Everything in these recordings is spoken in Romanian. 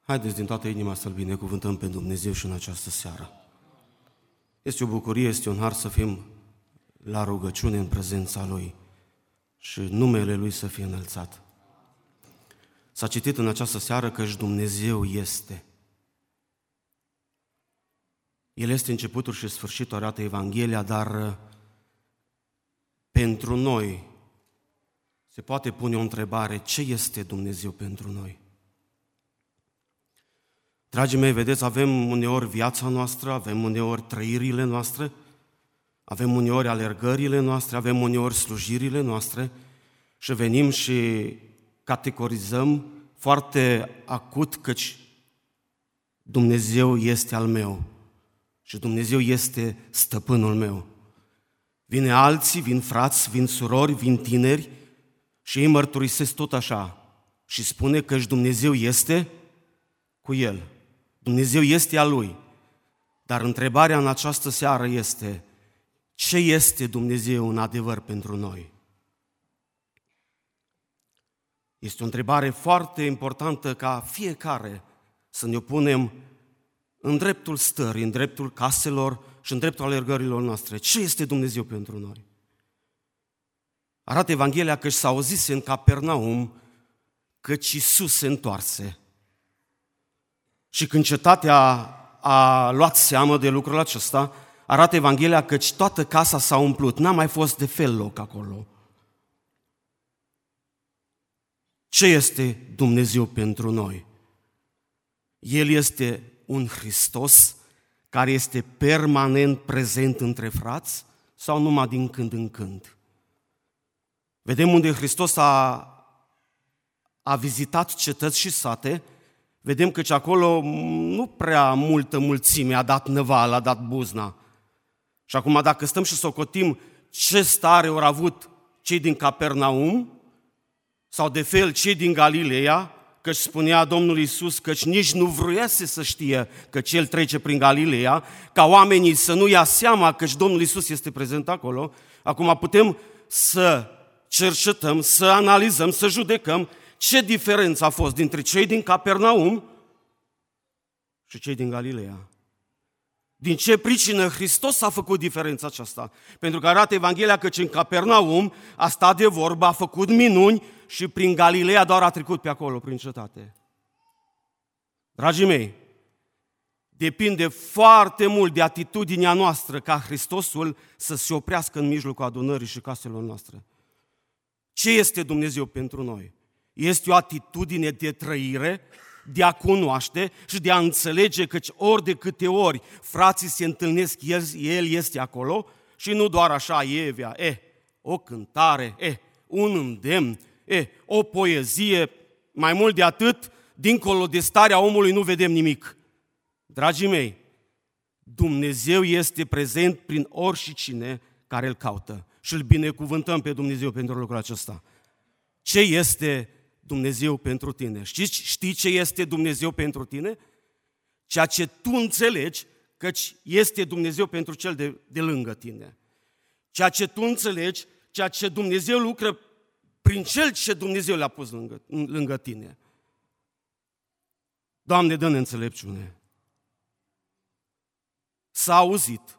Haideți din toată inima să-L binecuvântăm pe Dumnezeu și în această seară. Este o bucurie, este un har să fim la rugăciune în prezența Lui și numele Lui să fie înălțat. S-a citit în această seară că și Dumnezeu este. El este începutul și sfârșitul, arată Evanghelia, dar pentru noi se poate pune o întrebare: ce este Dumnezeu pentru noi? Dragii mei, vedeți, avem uneori viața noastră, avem uneori trăirile noastre, avem uneori alergările noastre, avem uneori slujirile noastre și venim și categorizăm foarte acut căci Dumnezeu este al meu și Dumnezeu este stăpânul meu. Vine alții, vin frați, vin surori, vin tineri și ei mărturisesc tot așa și spune că și Dumnezeu este cu el. Dumnezeu este al lui. Dar întrebarea în această seară este: ce este Dumnezeu în adevăr pentru noi? Este o întrebare foarte importantă ca fiecare să ne punem în dreptul stării, în dreptul caselor și în dreptul alergărilor noastre. Ce este Dumnezeu pentru noi? Arată Evanghelia că s-a auzise în Capernaum căci Iisus se întoarse. Și când cetatea a luat seamă de lucrul acesta, arată Evanghelia căci toată casa s-a umplut, n-a mai fost de fel loc acolo. Ce este Dumnezeu pentru noi? El este un Hristos care este permanent prezent între frați sau numai din când în când? Vedem unde Hristos a vizitat cetăți și sate, vedem că acolo nu prea multă mulțime a dat năvală, a dat buzna. Și acum dacă stăm și socotim ce stare au avut cei din Capernaum sau de fel cei din Galileea, căci spunea Domnul Iisus căci nici nu vruiese să știe că El trece prin Galileea, ca oamenii să nu ia seama căci Domnul Iisus este prezent acolo. Acum putem să cercetăm, să analizăm, să judecăm ce diferență a fost dintre cei din Capernaum și cei din Galileea. Din ce pricină Hristos a făcut diferența aceasta? Pentru că arată Evanghelia că în Capernaum a stat de vorbă, a făcut minuni și prin Galileea doar a trecut pe acolo, prin cetate. Dragii mei, depinde foarte mult de atitudinea noastră ca Hristosul să se oprească în mijlocul adunării și caselor noastre. Ce este Dumnezeu pentru noi? Este o atitudine de trăire, de a cunoaște și de a înțelege că ori de câte ori frații se întâlnesc, El este acolo și nu doar așa Evia, o cântare, un îndemn, o poezie, mai mult de atât, dincolo de starea omului nu vedem nimic. Dragii mei, Dumnezeu este prezent prin oricine care îl caută și îl binecuvântăm pe Dumnezeu pentru lucrul acesta. Ce este Dumnezeu pentru tine? Știi ce este Dumnezeu pentru tine? Ceea ce tu înțelegi căci este Dumnezeu pentru cel de lângă tine. Ceea ce tu înțelegi, ceea ce Dumnezeu lucră prin cel ce Dumnezeu le-a pus lângă tine. Doamne, dă-ne înțelepciune. S-a auzit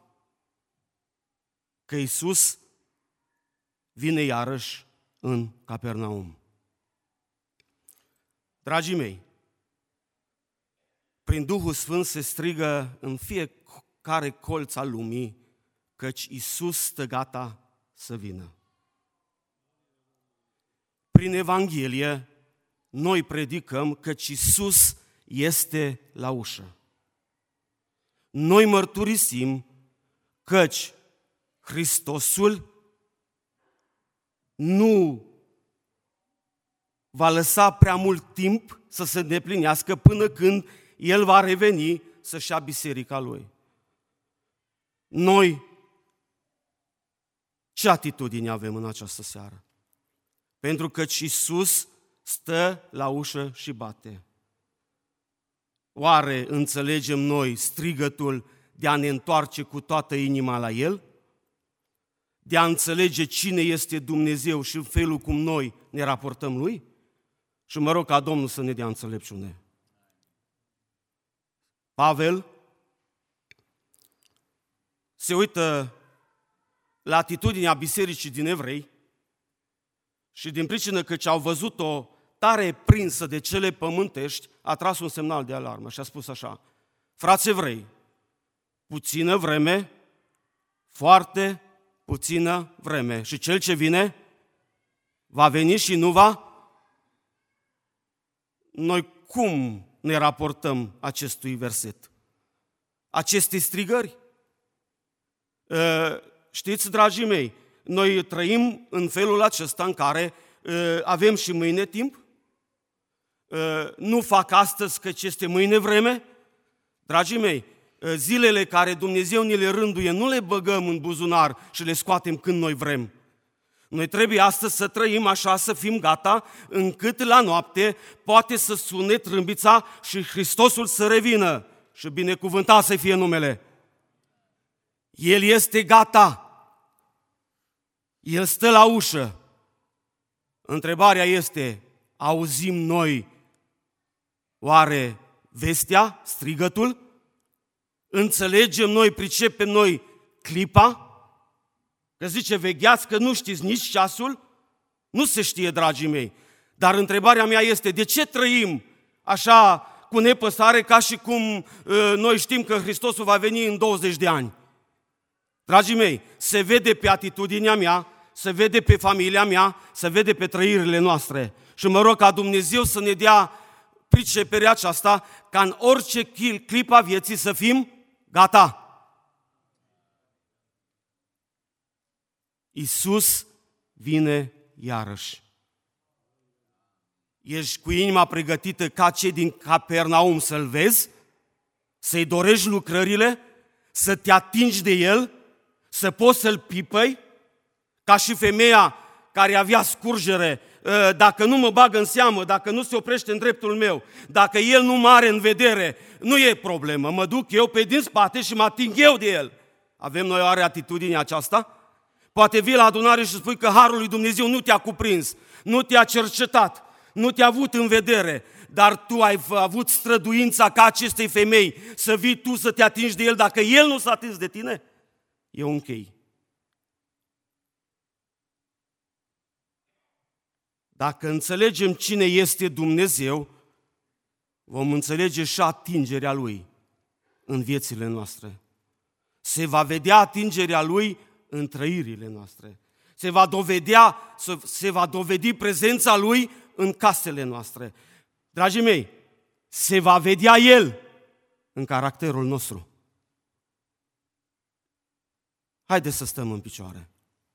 că Iisus vine iarăși în Capernaum. Dragii mei, prin Duhul Sfânt se strigă în fiecare colț al lumii căci Iisus stă gata să vină. Prin Evanghelie noi predicăm căci Iisus este la ușă. Noi mărturisim căci Hristosul nu va lăsa prea mult timp să se îndeplinească până când El va reveni să-și ia biserica Lui. Noi ce atitudine avem în această seară? Pentru că Iisus stă la ușă și bate. Oare înțelegem noi strigătul de a ne întoarce cu toată inima la El? De a înțelege cine este Dumnezeu și în felul cum noi ne raportăm Lui? Și mă rog ca Domnul să ne dea înțelepciune. Pavel se uită la atitudinea bisericii din Evrei și din pricină că au văzut-o tare prinsă de cele pământești, a tras un semnal de alarmă și a spus așa: frați evrei, puțină vreme, foarte puțină vreme, și cel ce vine va veni și nu va. Noi cum ne raportăm acestui verset? Aceste strigări? Știți, dragii mei, noi trăim în felul acesta în care avem și mâine timp, nu fac astăzi căci este mâine vreme. Dragii mei, zilele care Dumnezeu ni le rânduie nu le băgăm în buzunar și le scoatem când noi vrem. Noi trebuie astăzi să trăim așa, să fim gata, încât la noapte poate să sune trâmbița și Hristosul să revină. Și binecuvântat să fie numele. El este gata. El stă la ușă. Întrebarea este, auzim noi oare vestea, strigătul? Înțelegem noi, pricepem noi clipa? Că zice, vegheați că nu știți nici ceasul? Nu se știe, dragii mei. Dar întrebarea mea este, de ce trăim așa cu nepăsare ca și cum noi știm că Hristosul va veni în 20 de ani? Dragii mei, se vede pe atitudinea mea, se vede pe familia mea, se vede pe trăirile noastre. Și mă rog ca Dumnezeu să ne dea priceperea aceasta, ca în orice clip a vieții să fim gata. Iisus vine iarăși. Ești cu inima pregătită ca cei din Capernaum să-L vezi, să-i dorești lucrările, să te atingi de El, să poți să-L pipăi, ca și femeia care avea scurgere, dacă nu mă bagă în seamă, dacă nu se oprește în dreptul meu, dacă El nu mă are în vedere, nu e problemă, mă duc eu pe din spate și mă ating eu de El. Avem noi oare atitudinea aceasta? Poate vii la adunare și spui că harul lui Dumnezeu nu te-a cuprins, nu te-a cercetat, nu te-a avut în vedere, dar tu ai avut străduința ca acestei femei să vii tu să te atingi de El dacă El nu s-a atins de tine? Eu închei. Dacă înțelegem cine este Dumnezeu, vom înțelege și atingerea Lui în viețile noastre. Se va vedea atingerea Lui în trăirile noastre. Se va dovedi prezența Lui în casele noastre. Dragii mei, se va vedea El în caracterul nostru. Haideți să stăm în picioare.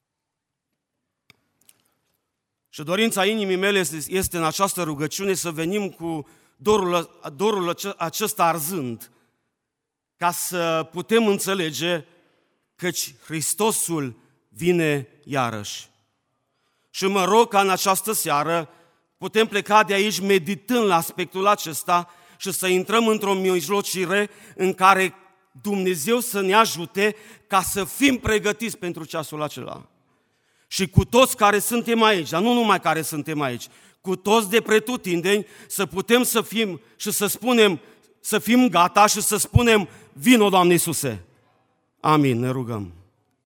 Și dorința inimii mele este în această rugăciune să venim cu dorul acesta arzând, ca să putem înțelege căci Hristosul vine iarăși. Și mă rog ca în această seară putem pleca de aici meditând la aspectul acesta și să intrăm într-o mijlocire în care Dumnezeu să ne ajute ca să fim pregătiți pentru ceasul acela. Și cu toți care suntem aici, dar nu numai care suntem aici, cu toți de pretutindeni, să putem să fim și să spunem, să fim gata și să spunem, vino, Doamne Iisuse. Amin, ne rugăm.